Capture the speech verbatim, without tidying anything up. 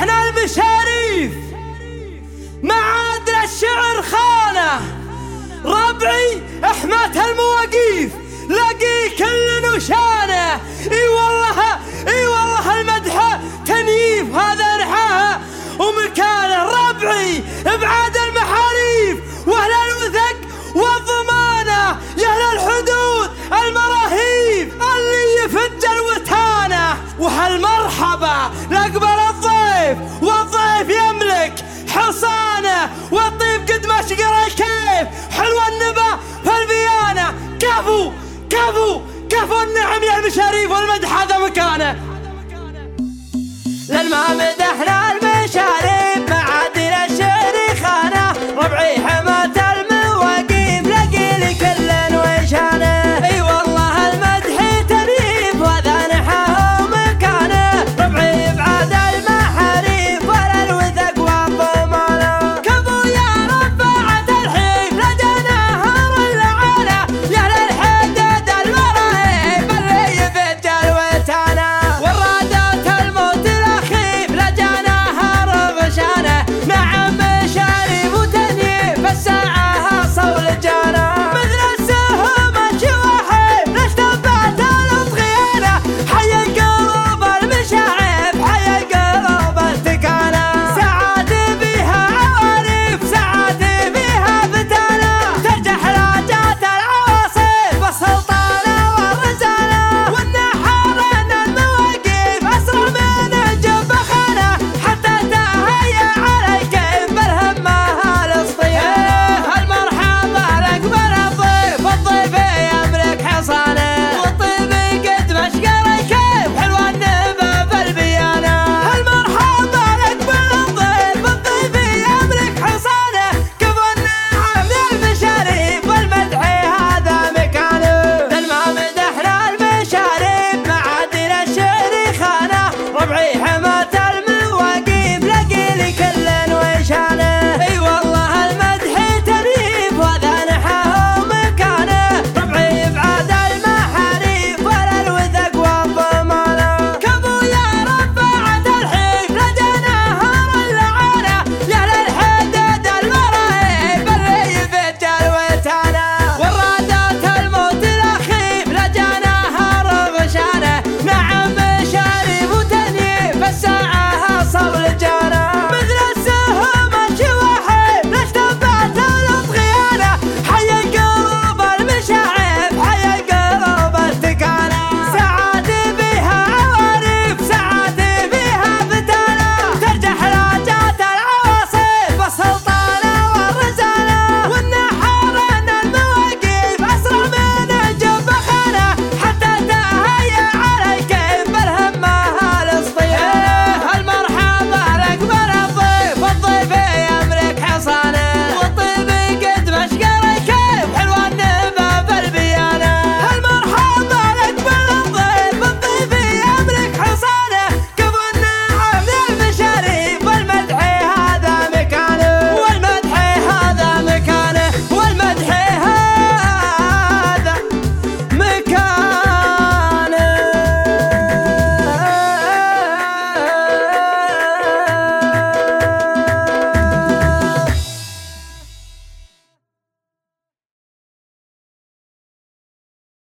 احنا المشاريف ما عاد الشعر خانه، ربعي احمد المواقيف لقي كل نشانه. اي والله اي والله المدح تنييف هذا رحاها ومكانه، ربعي ابعاد المحاريف واهل الوثق والضمانه، يا اهل الحدود المراهيف اللي يفج الوتانه. وهالمرحبا نقبل الضيف والضيف يملك حصانه، والطيب قد ما شقر الكيف حلو النبا في البيانه. كفو كفو كفو النعم يا المشاريف والمدح هذا مكانه. للمامد